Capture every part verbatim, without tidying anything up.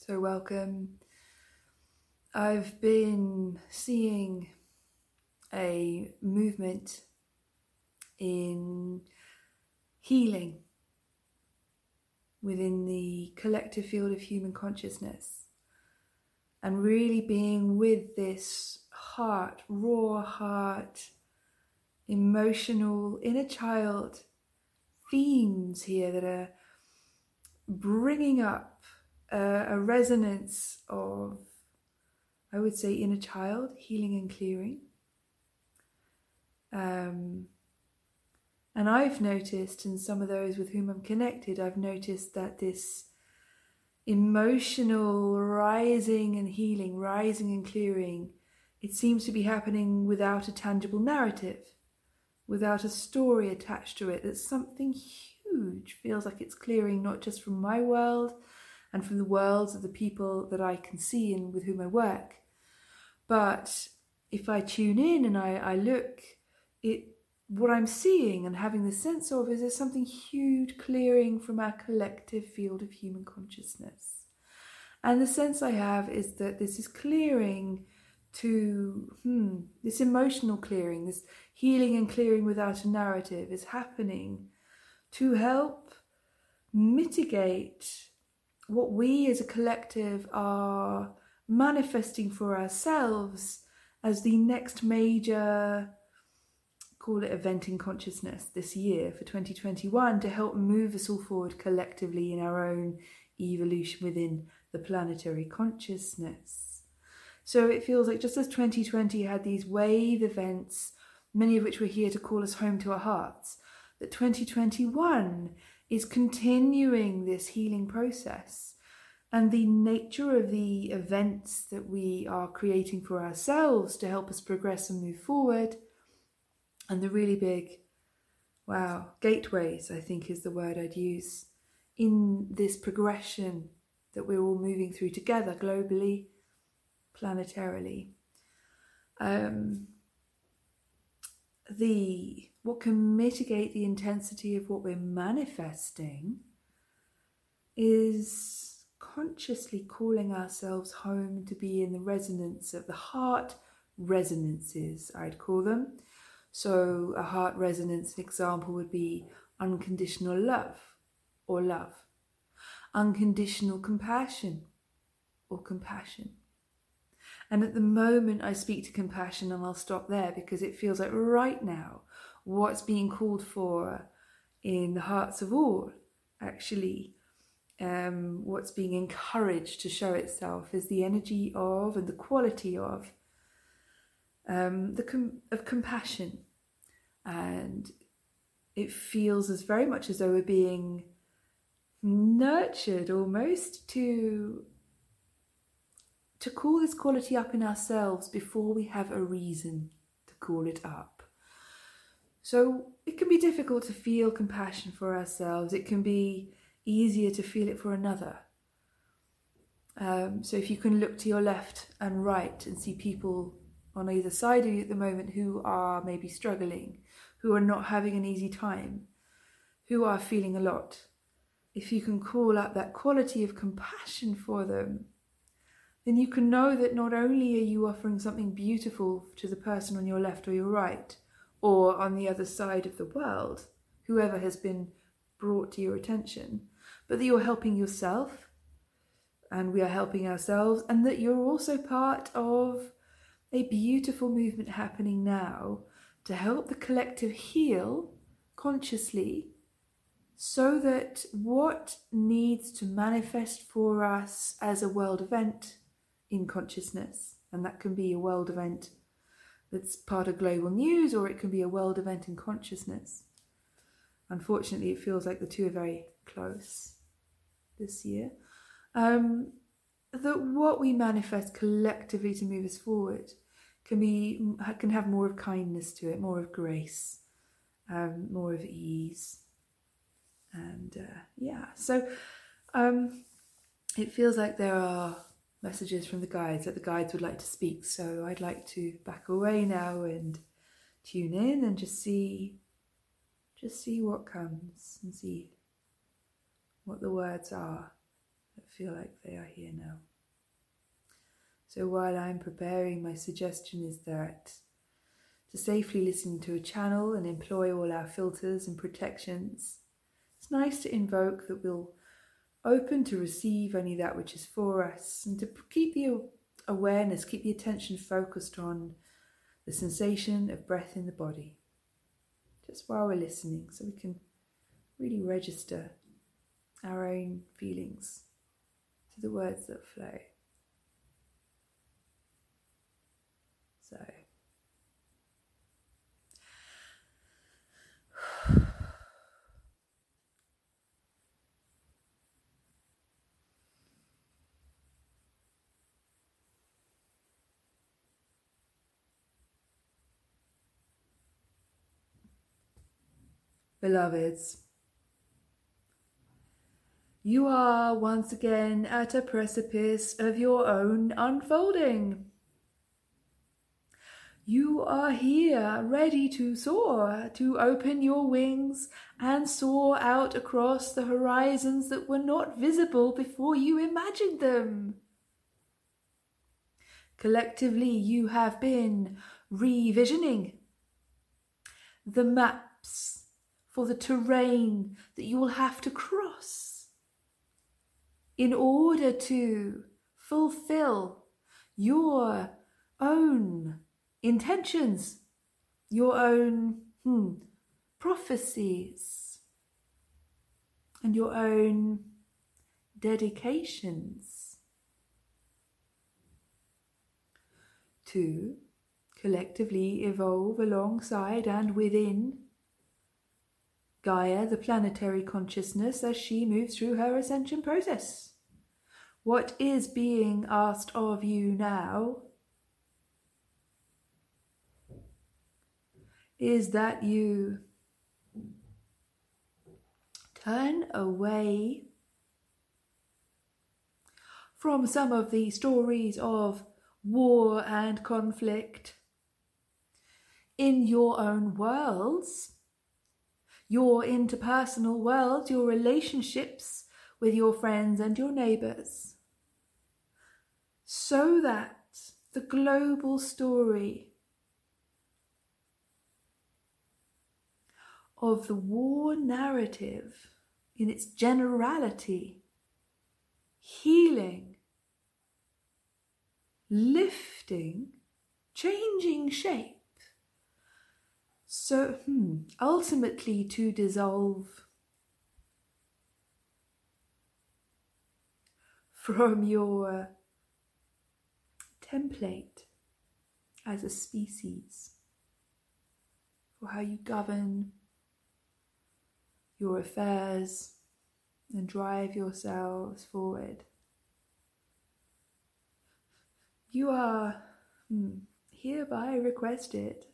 So welcome. I've been seeing a movement in healing within the collective field of human consciousness, and really being with this heart, raw heart, emotional inner child themes here that are bringing up a, a resonance of, I would say, inner child healing and clearing. Um, and I've noticed in some of those with whom I'm connected, I've noticed that this emotional rising and healing, rising and clearing, it seems to be happening without a tangible narrative, without a story attached to it. That something huge feels like it's clearing, not just from my world and from the worlds of the people that I can see and with whom I work, but if I tune in and I, I look, it what I'm seeing and having the sense of is there's something huge clearing from our collective field of human consciousness. And the sense I have is that this is clearing to, hmm, this emotional clearing, this healing and clearing without a narrative is happening to help mitigate what we as a collective are manifesting for ourselves as the next major, call it event in consciousness this year for twenty twenty-one, to help move us all forward collectively in our own evolution within the planetary consciousness. So it feels like just as twenty twenty had these wave events, many of which were here to call us home to our hearts, that twenty twenty-one is continuing this healing process. And the nature of the events that we are creating for ourselves to help us progress and move forward, and the really big, wow, gateways, I think is the word I'd use, in this progression that we're all moving through together globally, planetarily. Um, the what can mitigate the intensity of what we're manifesting is consciously calling ourselves home to be in the resonance of the heart resonances, I'd call them. So a heart resonance, an example would be unconditional love or love, unconditional compassion or compassion. And at the moment I speak to compassion, and I'll stop there because it feels like right now what's being called for in the hearts of all, actually, um, what's being encouraged to show itself is the energy of and the quality of um, the com- of compassion. And it feels as very much as though we're being nurtured almost to to call this quality up in ourselves before we have a reason to call it up. So it can be difficult to feel compassion for ourselves. It can be easier to feel it for another. Um, so if you can look to your left and right and see people on either side of you at the moment who are maybe struggling, who are not having an easy time, who are feeling a lot, if you can call up that quality of compassion for them, then you can know that not only are you offering something beautiful to the person on your left or your right, or on the other side of the world, whoever has been brought to your attention, but that you're helping yourself, and we are helping ourselves, and that you're also part of a beautiful movement happening now to help the collective heal consciously, so that what needs to manifest for us as a world event in consciousness, and that can be a world event that's part of global news, or it can be a world event in consciousness. Unfortunately, it feels like the two are very close this year. Um, that what we manifest collectively to move us forward can be can have more of kindness to it, more of grace, um, more of ease, and uh, yeah. So um, it feels like there are messages from the guides that the guides would like to speak. So I'd like to back away now and tune in and just see, just see what comes and see what the words are. that feel like they are here now. So while I'm preparing, my suggestion is that to safely listen to a channel and employ all our filters and protections, it's nice to invoke that we'll open to receive only that which is for us, and to keep the awareness, keep the attention focused on the sensation of breath in the body, just while we're listening, so we can really register our own feelings to the words that flow. So, beloveds, you are once again at a precipice of your own unfolding. You are here, ready to soar, to open your wings and soar out across the horizons that were not visible before you imagined them. Collectively, you have been revisioning the maps for the terrain that you will have to cross in order to fulfill your own intentions, your own hmm, prophecies, and your own dedications to collectively evolve alongside and within Gaia, the planetary consciousness, as she moves through her ascension process. What is being asked of you now is that you turn away from some of the stories of war and conflict in your own worlds, your interpersonal worlds, your relationships with your friends and your neighbours, so that the global story of the war narrative in its generality, healing, lifting, changing shape, so hmm, ultimately to dissolve from your template as a species for how you govern your affairs and drive yourselves forward. You are hmm, hereby requested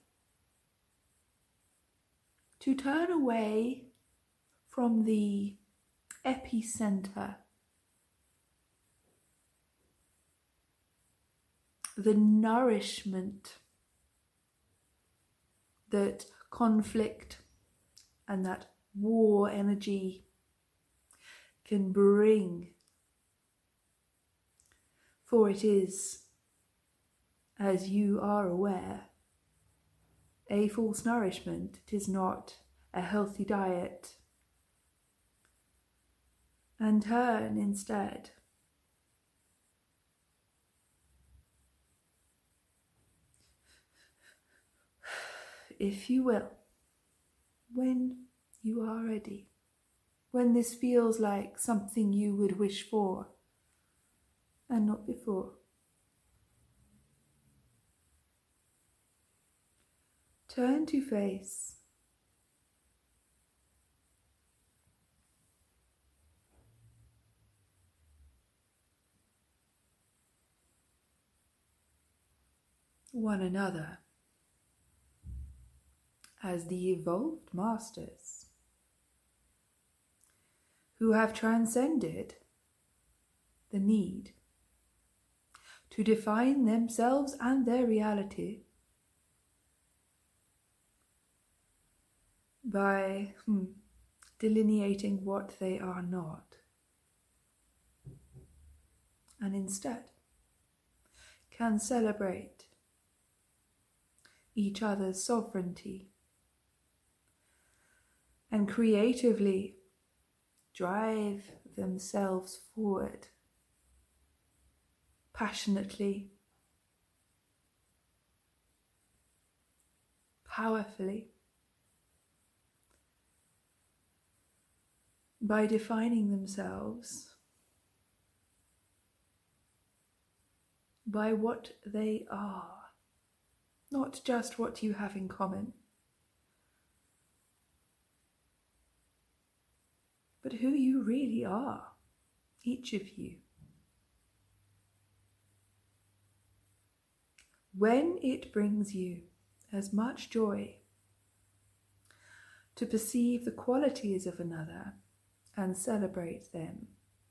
to turn away from the epicenter, the nourishment that conflict and that war energy can bring. For it is, as you are aware, a false nourishment. It is not a healthy diet. And turn instead if you will, when you are ready, when this feels like something you would wish for and not before. Turn to face one another as the evolved masters who have transcended the need to define themselves and their reality by hmm, delineating what they are not. and instead can celebrate each other's sovereignty and creatively drive themselves forward passionately, powerfully, by defining themselves by what they are, not just what you have in common, but who you really are, each of you. When it brings you as much joy to perceive the qualities of another and celebrate them,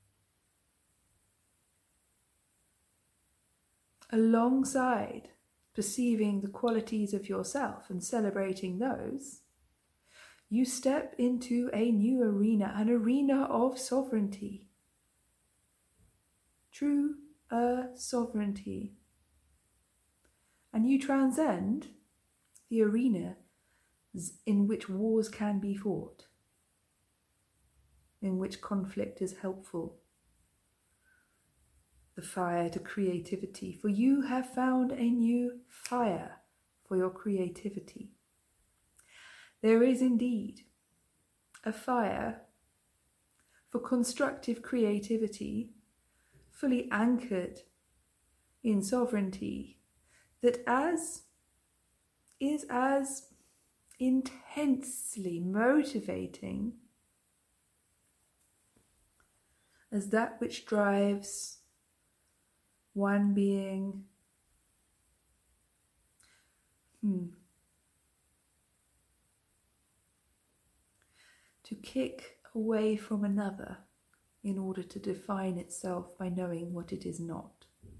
alongside perceiving the qualities of yourself and celebrating those, you step into a new arena, an arena of sovereignty. True uh, sovereignty. And you transcend the arena in which wars can be fought, in which conflict is helpful. The fire to creativity, for you have found a new fire for your creativity. There is indeed a fire for constructive creativity, fully anchored in sovereignty, that as is as intensely motivating as that which drives one being hmm, to kick away from another in order to define itself by knowing what it is not.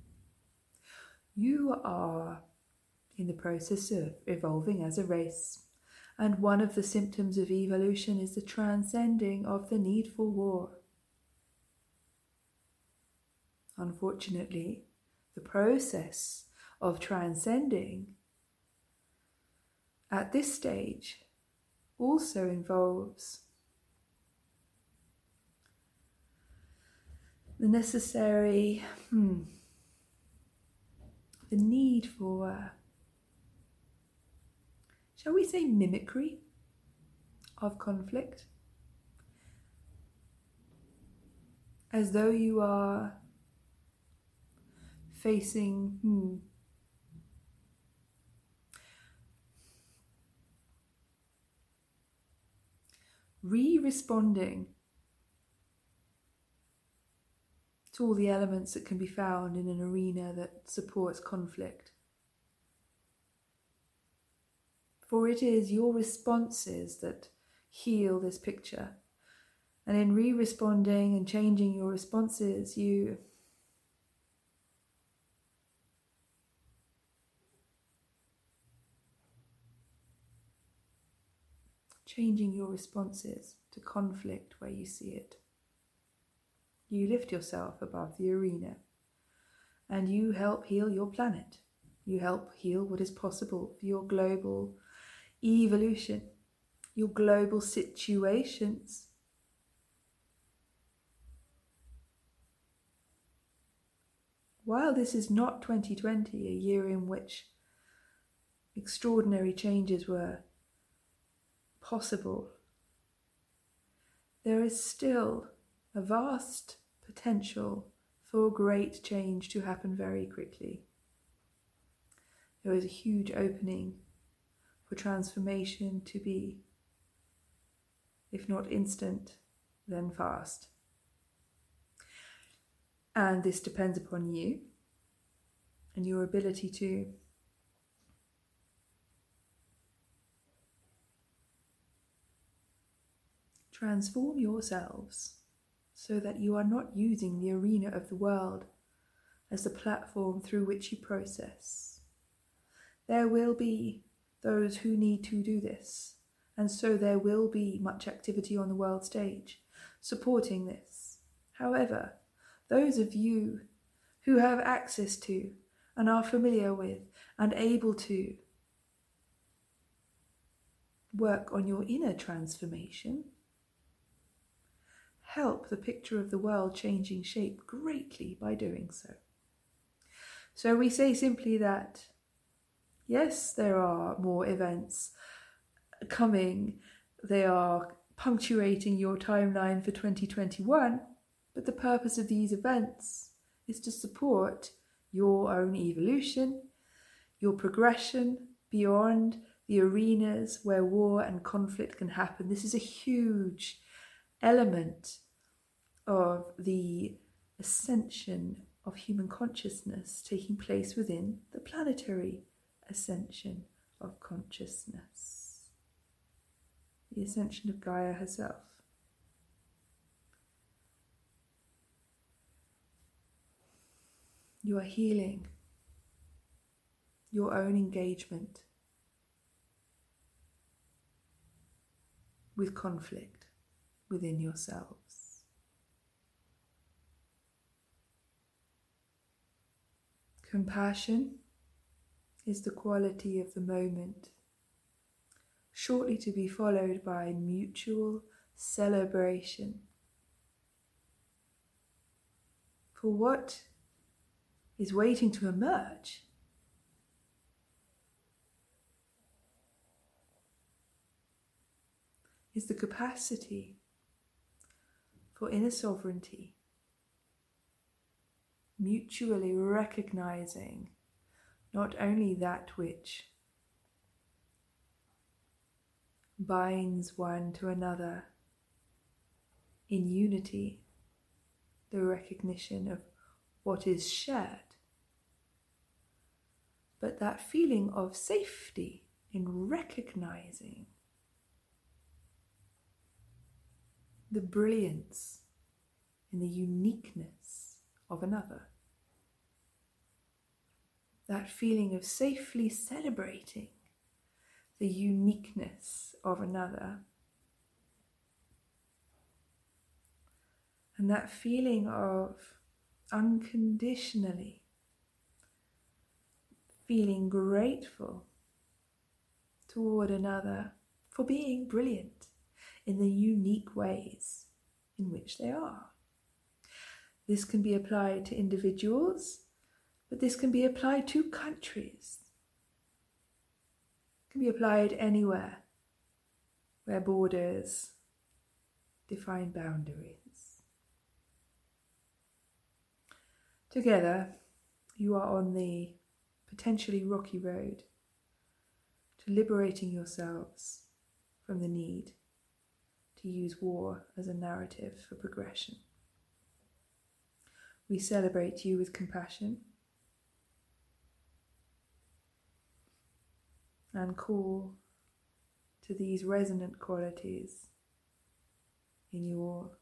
You are in the process of evolving as a race, and one of the symptoms of evolution is the transcending of the need for war. Unfortunately, the process of transcending at this stage also involves the necessary, hmm, the need for, uh, shall we say, mimicry of conflict, as though you are facing hmm, re-responding to all the elements that can be found in an arena that supports conflict. For it is your responses that heal this picture. And in re-responding and changing your responses, you changing your responses to conflict where you see it. You lift yourself above the arena and you help heal your planet. You help heal what is possible for your global evolution, your global situations. While this is not twenty twenty, a year in which extraordinary changes were possible, there is still a vast potential for great change to happen very quickly. There is a huge opening for transformation to be, if not instant, then fast. And this depends upon you and your ability to transform yourselves so that you are not using the arena of the world as the platform through which you process. There will be those who need to do this, and so there will be much activity on the world stage supporting this. However, those of you who have access to and are familiar with and able to work on your inner transformation, help the picture of the world changing shape greatly by doing so. So we say simply that, yes, there are more events coming, they are punctuating your timeline for twenty twenty-one, but the purpose of these events is to support your own evolution, your progression beyond the arenas where war and conflict can happen. This is a huge element of the ascension of human consciousness taking place within the planetary ascension of consciousness, the ascension of Gaia herself. You are healing your own engagement with conflict within yourselves. Compassion is the quality of the moment, shortly to be followed by mutual celebration. For what is waiting to emerge is the capacity for inner sovereignty, mutually recognizing not only that which binds one to another in unity, the recognition of what is shared, but that feeling of safety in recognizing the brilliance in the uniqueness of another. That feeling of safely celebrating the uniqueness of another. And that feeling of unconditionally feeling grateful toward another for being brilliant in the unique ways in which they are. This can be applied to individuals, but this can be applied to countries. It can be applied anywhere where borders define boundaries. Together, you are on the potentially rocky road to liberating yourselves from the need to use war as a narrative for progression. We celebrate you with compassion and call to these resonant qualities in your